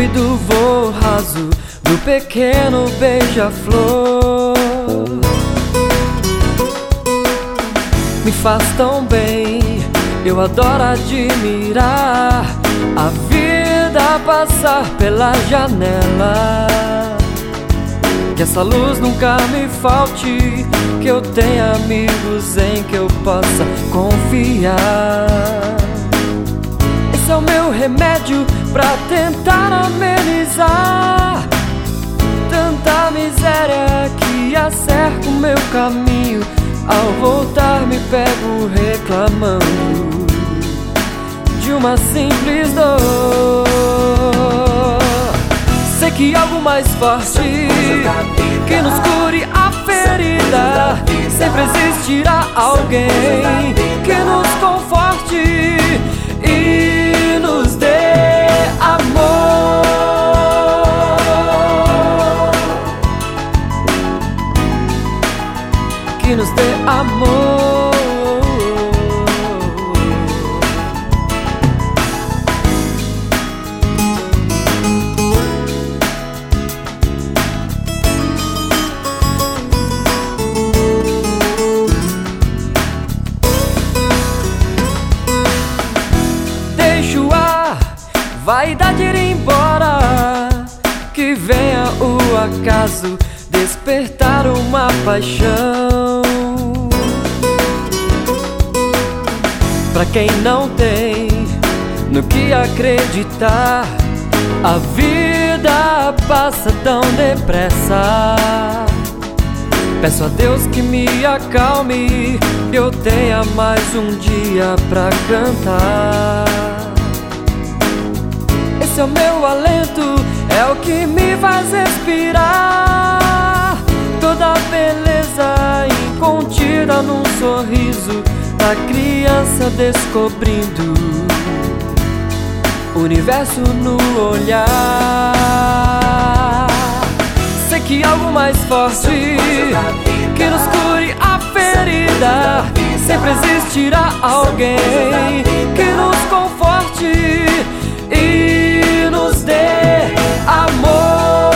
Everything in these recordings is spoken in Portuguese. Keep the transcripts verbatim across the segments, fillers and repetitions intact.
e do voo raso do pequeno beija-flor. Me faz tão bem, eu adoro admirar a vida passar pela janela. Que essa luz nunca me falte, que eu tenha amigos em que eu possa confiar. Esse é o meu remédio pra tentar amenizar tanta miséria que acerca o meu caminho. Ao voltar me pego reclamando de uma simples dor. Sei que algo mais forte que nos cure a ferida, sempre existirá alguém que nos conforte e nos dê amor, que nos dê amor. Vaidade ir embora, que venha o acaso despertar uma paixão. Pra quem não tem no que acreditar, a vida passa tão depressa. Peço a Deus que me acalme, que eu tenha mais um dia pra cantar. Esse é o meu alento, é o que me faz respirar. Toda a beleza incontida num sorriso da criança descobrindo o universo no olhar. Sei que algo mais forte que nos cure a ferida, sempre existirá alguém que nos conforte e nos dê amor,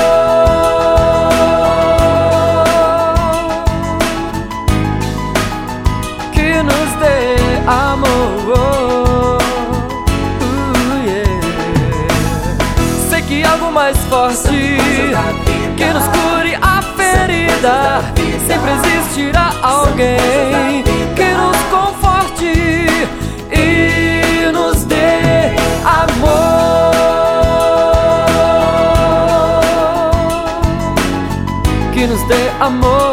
que nos dê amor. uh, yeah. Sei que algo mais forte que nos cure a ferida, sempre existirá alguém que nos conforte e nos dê amor, que nos dê amor.